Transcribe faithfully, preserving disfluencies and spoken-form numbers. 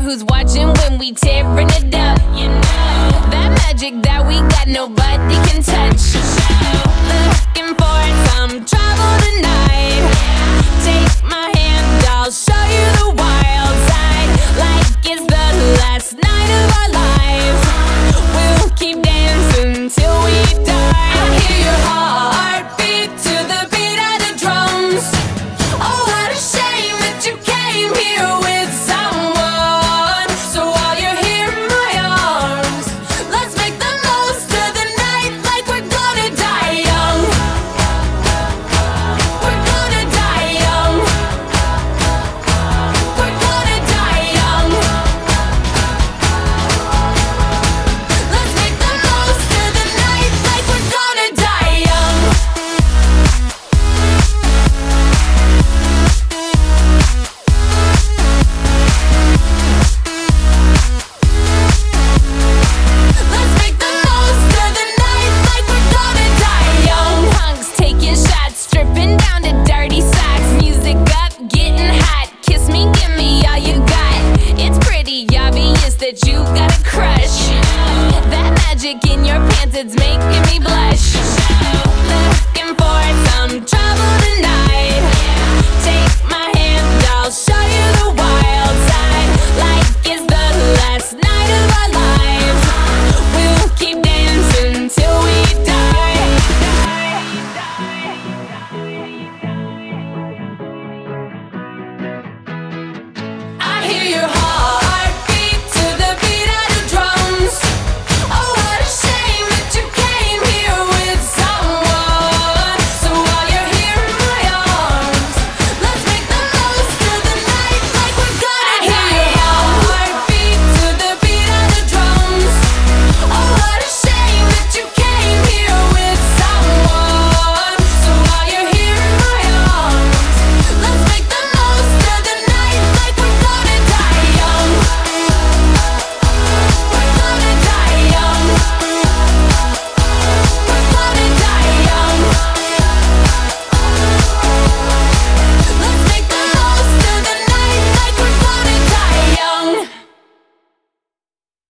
who's watching when we tearing it up. You know that magic that we got, nobody can touch. Looking for some trouble tonight. Take my hand, I'll show you the wild side. Like it's the last night of our lives. We'll keep dancing till we die. I hear your heartbeat to the beat of the drums. Oh, what a shame that you came here with someone. So while you're here in my arms, let's make the most of the night like we're gonna die young. We're gonna die young. We're gonna die young. Let's make the most of the night like we're gonna die young. Let's make the most of the night like we're gonna die young. Punks taking shots, stripping down to dirty socks. Music up, getting hot. Kiss me, give me all you got. It's pretty obvious that you got a crush. That magic in your pants, it's making